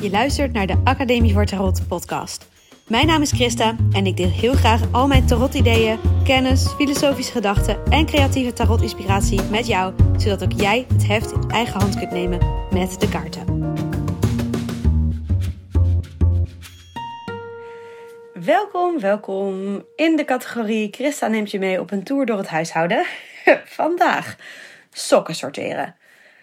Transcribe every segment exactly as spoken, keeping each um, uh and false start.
Je luistert naar de Academie voor Tarot podcast. Mijn naam is Christa en ik deel heel graag al mijn tarot-ideeën, kennis, filosofische gedachten en creatieve tarot-inspiratie met jou, zodat ook jij het heft in eigen hand kunt nemen met de kaarten. Welkom, welkom in de categorie Christa neemt je mee op een tour door het huishouden. Vandaag sokken sorteren.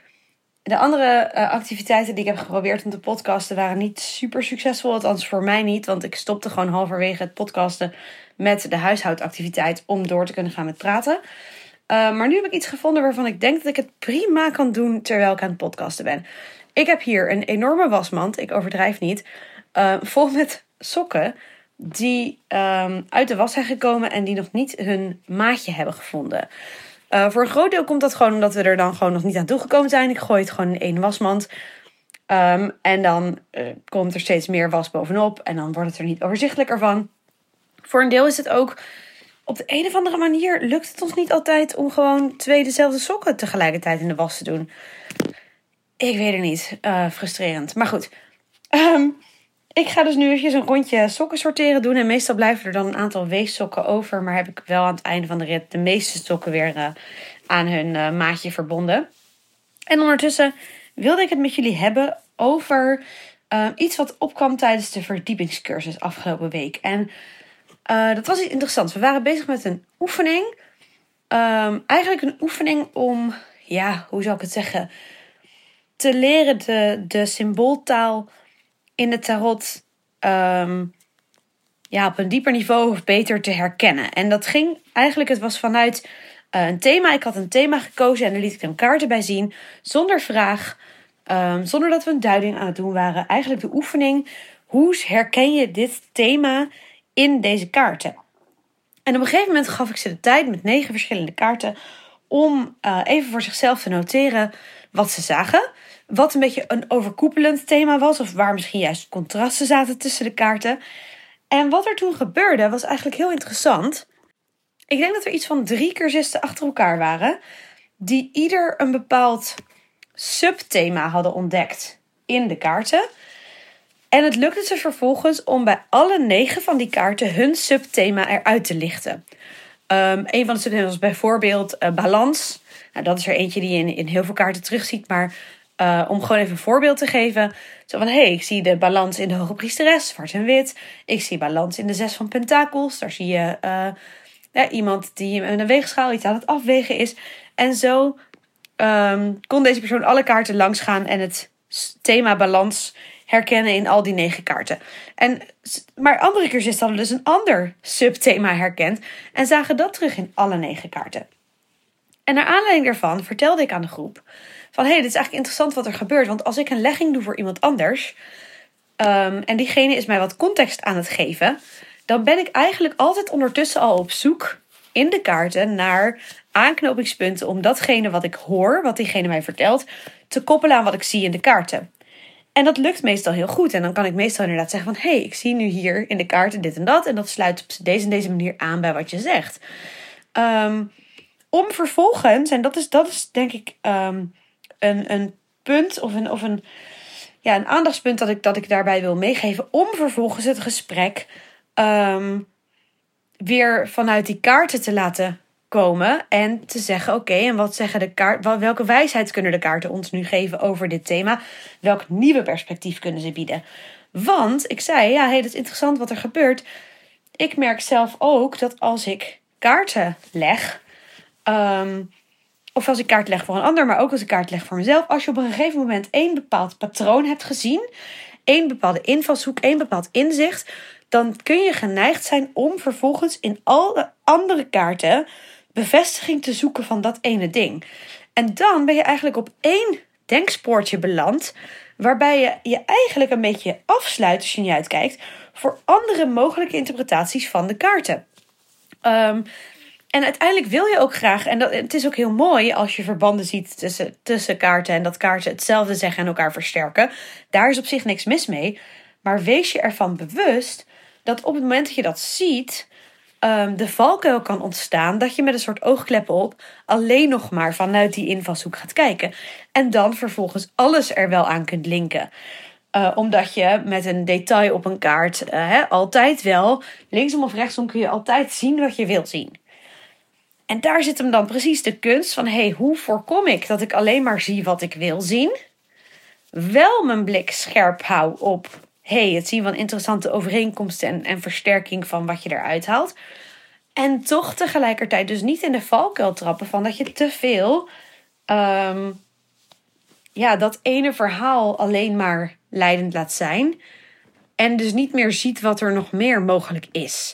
De andere uh, activiteiten die ik heb geprobeerd om te podcasten waren niet super succesvol. Althans voor mij niet, want ik stopte gewoon halverwege het podcasten met de huishoudactiviteit om door te kunnen gaan met praten. Uh, maar nu heb ik iets gevonden waarvan ik denk dat ik het prima kan doen terwijl ik aan het podcasten ben. Ik heb hier een enorme wasmand, ik overdrijf niet, uh, vol met sokken die um, uit de was zijn gekomen en die nog niet hun maatje hebben gevonden. Uh, voor een groot deel komt dat gewoon omdat we er dan gewoon nog niet aan toegekomen zijn. Ik gooi het gewoon in één wasmand. Um, en dan uh, komt er steeds meer was bovenop. En dan wordt het er niet overzichtelijker van. Voor een deel is het ook op de een of andere manier lukt het ons niet altijd om gewoon twee dezelfde sokken tegelijkertijd in de was te doen. Ik weet het niet. Uh, frustrerend. Maar goed. Um, ik ga dus nu eventjes een rondje sokken sorteren doen. En meestal blijven er dan een aantal weefsokken over. Maar heb ik wel aan het einde van de rit de meeste sokken weer uh, aan hun uh, maatje verbonden. En ondertussen wilde ik het met jullie hebben over uh, iets wat opkwam tijdens de verdiepingscursus afgelopen week. En uh, dat was iets interessants. We waren bezig met een oefening. Um, eigenlijk een oefening om, ja, hoe zou ik het zeggen, te leren de, de symbooltaal in de tarot um, ja, op een dieper niveau of beter te herkennen. En dat ging eigenlijk, het was vanuit uh, een thema. Ik had een thema gekozen en daar liet ik dan kaarten bij zien. Zonder vraag, um, zonder dat we een duiding aan het doen waren. Eigenlijk de oefening, hoe herken je dit thema in deze kaarten? En op een gegeven moment gaf ik ze de tijd met negen verschillende kaarten om uh, even voor zichzelf te noteren wat ze zagen. Wat een beetje een overkoepelend thema was. Of waar misschien juist contrasten zaten tussen de kaarten. En wat er toen gebeurde was eigenlijk heel interessant. Ik denk dat er iets van drie cursisten achter elkaar waren. Die ieder een bepaald subthema hadden ontdekt in de kaarten. En het lukte ze vervolgens om bij alle negen van die kaarten hun subthema eruit te lichten. Um, een van de subthema's was bijvoorbeeld uh, balans. Nou, dat is er eentje die je in, in heel veel kaarten terugziet. Maar Uh, om gewoon even een voorbeeld te geven. Zo van, hé, hey, ik zie de balans in de hoge priesteres, zwart en wit. Ik zie balans in de zes van pentakels. Daar zie je uh, ja, iemand die met een weegschaal iets aan het afwegen is. En zo um, kon deze persoon alle kaarten langs gaan en het thema balans herkennen in al die negen kaarten. En, maar andere cursisten hadden dus een ander subthema herkend en zagen dat terug in alle negen kaarten. En naar aanleiding daarvan vertelde ik aan de groep van, hé, hey, dit is eigenlijk interessant wat er gebeurt. Want als ik een legging doe voor iemand anders, Um, en diegene is mij wat context aan het geven, dan ben ik eigenlijk altijd ondertussen al op zoek in de kaarten naar aanknopingspunten om datgene wat ik hoor, wat diegene mij vertelt, te koppelen aan wat ik zie in de kaarten. En dat lukt meestal heel goed. En dan kan ik meestal inderdaad zeggen van, hé, hey, ik zie nu hier in de kaarten dit en dat. En dat sluit op deze en deze manier aan bij wat je zegt. Um, om vervolgens, en dat is, dat is denk ik um, een, een punt of een, of een, ja, een aandachtspunt dat ik, dat ik daarbij wil meegeven. Om vervolgens het gesprek um, weer vanuit die kaarten te laten komen. En te zeggen, oké, okay, en wat zeggen de kaarten? Welke wijsheid kunnen de kaarten ons nu geven over dit thema? Welk nieuwe perspectief kunnen ze bieden? Want ik zei, ja, hey, dat is interessant wat er gebeurt. Ik merk zelf ook dat als ik kaarten leg, Um, of als ik kaart leg voor een ander, maar ook als ik kaart leg voor mezelf. Als je op een gegeven moment één bepaald patroon hebt gezien, één bepaalde invalshoek, één bepaald inzicht, dan kun je geneigd zijn om vervolgens in alle andere kaarten bevestiging te zoeken van dat ene ding. En dan ben je eigenlijk op één denkspoortje beland, waarbij je je eigenlijk een beetje afsluit, als je niet uitkijkt, voor andere mogelijke interpretaties van de kaarten. Um, En uiteindelijk wil je ook graag, en dat, het is ook heel mooi als je verbanden ziet tussen, tussen kaarten en dat kaarten hetzelfde zeggen en elkaar versterken. Daar is op zich niks mis mee. Maar wees je ervan bewust dat op het moment dat je dat ziet, um, de valkuil kan ontstaan dat je met een soort oogkleppen op alleen nog maar vanuit die invalshoek gaat kijken. En dan vervolgens alles er wel aan kunt linken. Uh, omdat je met een detail op een kaart uh, hè, altijd wel, linksom of rechtsom kun je altijd zien wat je wil zien. En daar zit hem dan precies de kunst van, hey, hoe voorkom ik dat ik alleen maar zie wat ik wil zien? Wel mijn blik scherp hou op, hey, het zien van interessante overeenkomsten en, en versterking van wat je eruit haalt. En toch tegelijkertijd dus niet in de valkuil trappen van dat je te veel um, ja, dat ene verhaal alleen maar leidend laat zijn. En dus niet meer ziet wat er nog meer mogelijk is.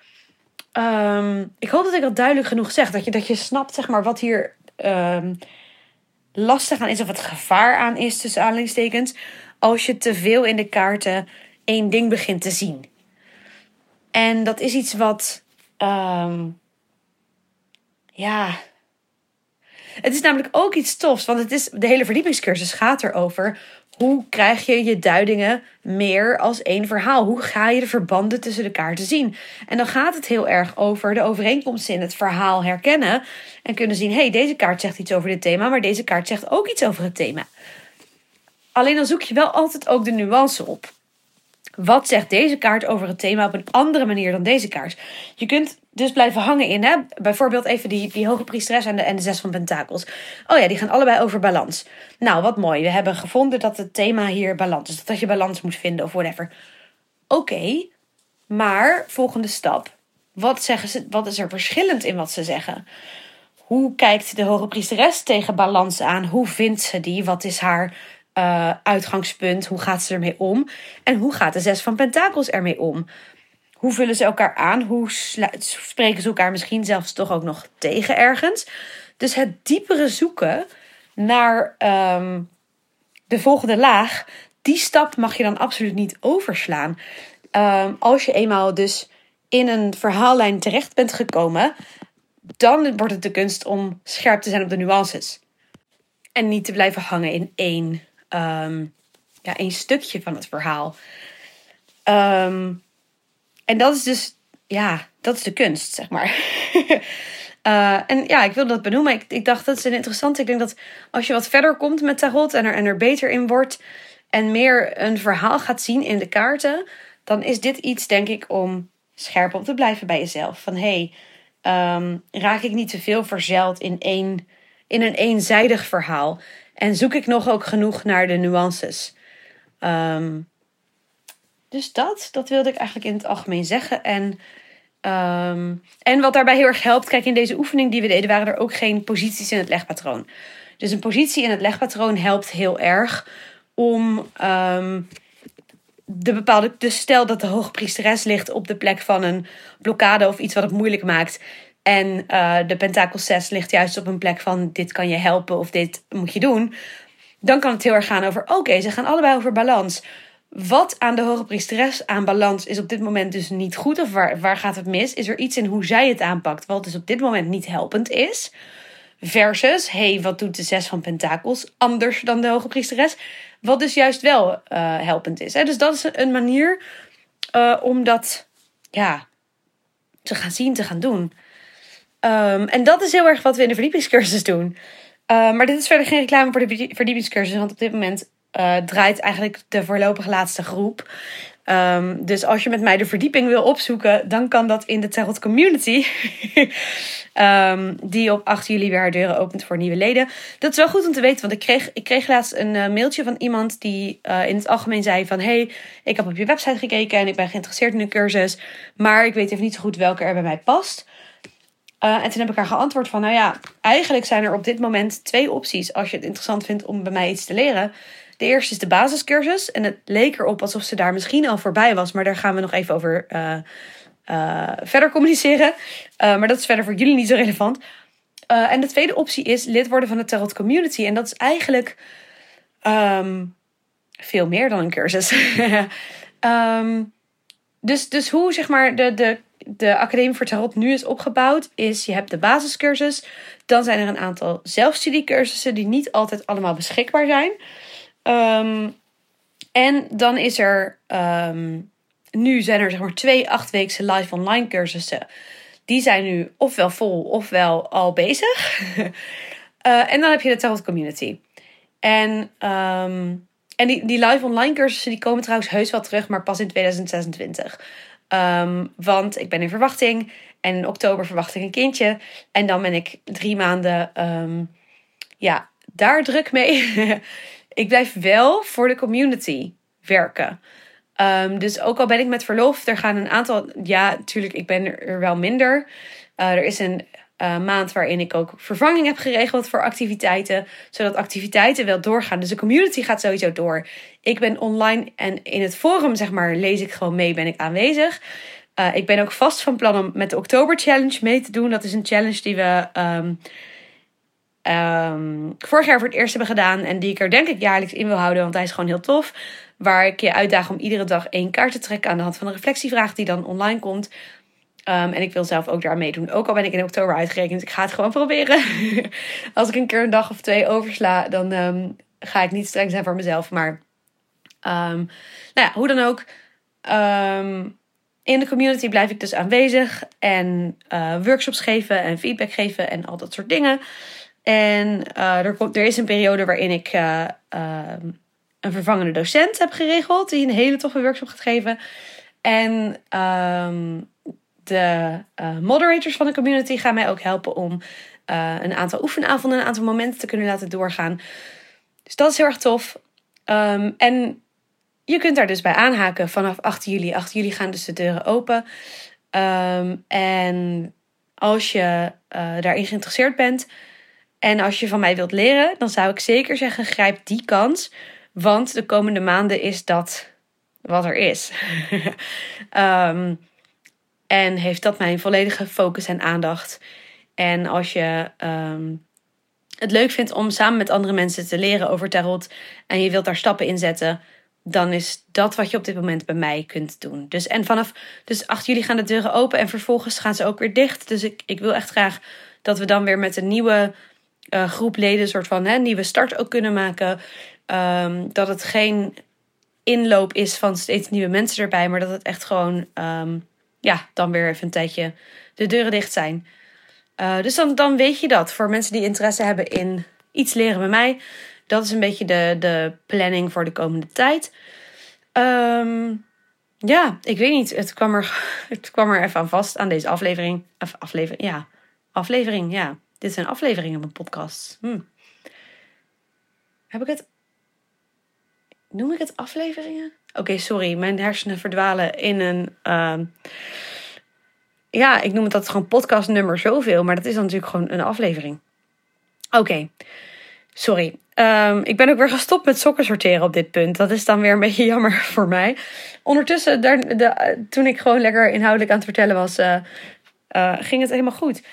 Um, ik hoop dat ik dat duidelijk genoeg zeg. Dat je, dat je snapt, zeg maar, wat hier um, lastig aan is. Of het gevaar aan is, tussen aanhalingstekens. Als je te veel in de kaarten één ding begint te zien. En dat is iets wat... Um, ja... Het is namelijk ook iets tofs. Want het is, de hele verdiepingscursus gaat erover... Hoe krijg je je duidingen meer als één verhaal? Hoe ga je de verbanden tussen de kaarten zien? En dan gaat het heel erg over de overeenkomsten in het verhaal herkennen. En kunnen zien, hé, hey, deze kaart zegt iets over dit thema, maar deze kaart zegt ook iets over het thema. Alleen dan zoek je wel altijd ook de nuance op. Wat zegt deze kaart over het thema op een andere manier dan deze kaart? Je kunt dus blijven hangen in, hè? Bijvoorbeeld even die, die hoge priesteres en de, en de zes van pentakels. Oh ja, die gaan allebei over balans. Nou, wat mooi. We hebben gevonden dat het thema hier balans is. Dat je balans moet vinden of whatever. Oké, okay, maar volgende stap. Wat, zeggen ze, wat is er verschillend in wat ze zeggen? Hoe kijkt de hoge priesteres tegen balans aan? Hoe vindt ze die? Wat is haar... Uh, uitgangspunt, hoe gaat ze ermee om? En hoe gaat de zes van pentakels ermee om? Hoe vullen ze elkaar aan? Hoe slu- spreken ze elkaar misschien zelfs toch ook nog tegen ergens? Dus het diepere zoeken naar um, de volgende laag, die stap mag je dan absoluut niet overslaan. Um, als je eenmaal dus in een verhaallijn terecht bent gekomen, dan wordt het de kunst om scherp te zijn op de nuances. En niet te blijven hangen in één Um, ja, een stukje van het verhaal. Um, en dat is dus, ja, dat is de kunst, zeg maar. uh, en ja, ik wilde dat benoemen. Ik, ik dacht, dat is een interessant. Ik denk dat als je wat verder komt met tarot en er, en er beter in wordt en meer een verhaal gaat zien in de kaarten, dan is dit iets, denk ik, om scherp op te blijven bij jezelf. Van, hé, hey, um, raak ik niet te veel verzeild in, één, in een eenzijdig verhaal? En zoek ik nog ook genoeg naar de nuances. Um, dus dat, dat wilde ik eigenlijk in het algemeen zeggen. En, um, en wat daarbij heel erg helpt, kijk, in deze oefening die we deden, waren er ook geen posities in het legpatroon. Dus een positie in het legpatroon helpt heel erg om um, de bepaalde... Dus stel dat de hoge priesteres ligt op de plek van een blokkade of iets wat het moeilijk maakt. En uh, de pentakel zes ligt juist op een plek van dit kan je helpen of dit moet je doen. Dan kan het heel erg gaan over, oké, okay, ze gaan allebei over balans. Wat aan de hoge priesteres aan balans is op dit moment dus niet goed? Of waar, waar gaat het mis? Is er iets in hoe zij het aanpakt wat dus op dit moment niet helpend is? Versus, hey, wat doet de zes van pentakels anders dan de hoge priesteres? Wat dus juist wel uh, helpend is. Hè? Dus dat is een manier uh, om dat ja, te gaan zien, te gaan doen. Um, en dat is heel erg wat we in de verdiepingscursus doen. Uh, maar dit is verder geen reclame voor de verdiepingscursus. Want op dit moment uh, draait eigenlijk de voorlopig laatste groep. Um, dus als je met mij de verdieping wil opzoeken, dan kan dat in de Tarot Community. um, die op acht juli weer haar deuren opent voor nieuwe leden. Dat is wel goed om te weten, want ik kreeg, ik kreeg laatst een uh, mailtje van iemand die uh, in het algemeen zei van, hey, ik heb op je website gekeken en ik ben geïnteresseerd in een cursus, maar ik weet even niet zo goed welke er bij mij past. Uh, en toen heb ik haar geantwoord van, nou ja, eigenlijk zijn er op dit moment twee opties als je het interessant vindt om bij mij iets te leren. De eerste is de basiscursus. En het leek erop alsof ze daar misschien al voorbij was. Maar daar gaan we nog even over uh, uh, verder communiceren. Uh, maar dat is verder voor jullie niet zo relevant. Uh, en de tweede optie is lid worden van de Tarot Community. En dat is eigenlijk um, veel meer dan een cursus. um, dus, dus hoe zeg maar de, de, de Academie voor Tarot nu is opgebouwd is, je hebt de basiscursus. Dan zijn er een aantal zelfstudiecursussen die niet altijd allemaal beschikbaar zijn. Um, en dan is er, um, nu zijn er zeg maar twee achtweekse live online cursussen. Die zijn nu ofwel vol ofwel al bezig. uh, en dan heb je de Tarot Community. En, um, En die, die live online cursussen die komen trouwens heus wel terug, maar pas in tweeduizend zesentwintig. Um, want ik ben in verwachting en in oktober verwacht ik een kindje. En dan ben ik drie maanden um, ja, daar druk mee. Ik blijf wel voor de community werken. Um, dus ook al ben ik met verlof, er gaan een aantal... Ja, natuurlijk, ik ben er wel minder. Uh, er is een uh, maand waarin ik ook vervanging heb geregeld voor activiteiten. Zodat activiteiten wel doorgaan. Dus de community gaat sowieso door. Ik ben online en in het forum, zeg maar, lees ik gewoon mee, ben ik aanwezig. Uh, ik ben ook vast van plan om met de Oktober Challenge mee te doen. Dat is een challenge die we... Um, Um, vorig jaar voor het eerst hebben gedaan. En die ik er denk ik jaarlijks in wil houden. Want hij is gewoon heel tof. Waar ik je uitdaag om iedere dag één kaart te trekken. Aan de hand van een reflectievraag die dan online komt. Um, en ik wil zelf ook daar meedoen. Ook al ben ik in oktober uitgerekend. Ik ga het gewoon proberen. Als ik een keer een dag of twee oversla. Dan um, ga ik niet streng zijn voor mezelf. Maar um, nou ja, hoe dan ook. Um, in de community blijf ik dus aanwezig. En uh, workshops geven. En feedback geven. En al dat soort dingen. En uh, er, komt, er is een periode waarin ik uh, uh, een vervangende docent heb geregeld. Die een hele toffe workshop gaat geven. En um, de uh, moderators van de community gaan mij ook helpen om uh, een aantal oefenavonden, een aantal momenten te kunnen laten doorgaan. Dus dat is heel erg tof. Um, en je kunt daar dus bij aanhaken vanaf acht juli. acht juli gaan dus de deuren open. Um, en als je uh, daarin geïnteresseerd bent... En als je van mij wilt leren, dan zou ik zeker zeggen, grijp die kans. Want de komende maanden is dat wat er is. um, en heeft dat mijn volledige focus en aandacht. En als je um, het leuk vindt om samen met andere mensen te leren over tarot... en je wilt daar stappen in zetten... dan is dat wat je op dit moment bij mij kunt doen. Dus, en vanaf dus acht juli gaan de deuren open en vervolgens gaan ze ook weer dicht. Dus ik, ik wil echt graag dat we dan weer met een nieuwe... Uh, groep leden, een soort van hè, nieuwe start ook kunnen maken. Um, dat het geen inloop is van steeds nieuwe mensen erbij. Maar dat het echt gewoon, um, ja, dan weer even een tijdje de deuren dicht zijn. Uh, dus dan, dan weet je dat. Voor mensen die interesse hebben in iets leren bij mij. Dat is een beetje de, de planning voor de komende tijd. Um, ja, ik weet niet. Het kwam, er, het kwam er even aan vast aan deze aflevering. Of aflevering, ja. Aflevering, ja. Dit zijn afleveringen van podcasts. Hm. Heb ik het... Noem ik het afleveringen? Oké, okay, sorry. Mijn hersenen verdwalen in een... Uh... Ja, ik noem het dat gewoon podcastnummer zoveel. Maar dat is dan natuurlijk gewoon een aflevering. Oké. Okay. Sorry. Um, ik ben ook weer gestopt met sokken sorteren op dit punt. Dat is dan weer een beetje jammer voor mij. Ondertussen, daar, de, toen ik gewoon lekker inhoudelijk aan het vertellen was... Uh, uh, ging het helemaal goed.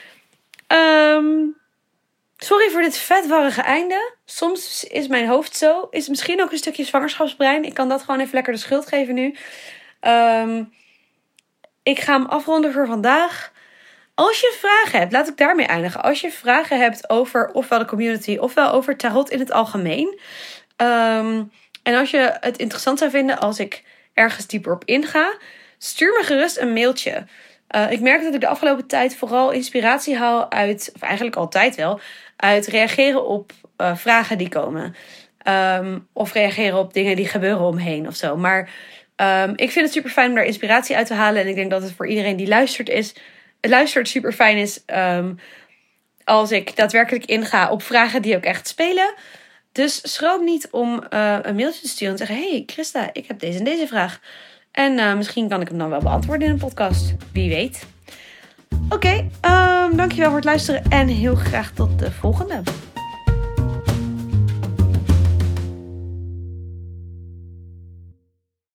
Um, sorry voor dit vetwarrige einde. Soms is mijn hoofd zo. Is misschien ook een stukje zwangerschapsbrein. Ik kan dat gewoon even lekker de schuld geven nu. Um, ik ga hem afronden voor vandaag. Als je vragen hebt, laat ik daarmee eindigen. Als je vragen hebt over ofwel de community ofwel over tarot in het algemeen. Um, en als je het interessant zou vinden als ik ergens dieper op inga, stuur me gerust een mailtje. Uh, ik merk dat ik de afgelopen tijd vooral inspiratie haal uit, of eigenlijk altijd wel, uit reageren op uh, vragen die komen. Um, of reageren op dingen die gebeuren omheen of zo. Maar um, ik vind het super fijn om daar inspiratie uit te halen. En ik denk dat het voor iedereen die luistert is, luistert super fijn is um, als ik daadwerkelijk inga op vragen die ook echt spelen. Dus schroom niet om uh, een mailtje te sturen en te zeggen: hey Christa, ik heb deze en deze vraag. En uh, misschien kan ik hem dan wel beantwoorden in een podcast. Wie weet. Oké, okay, um, dankjewel voor het luisteren en heel graag tot de volgende.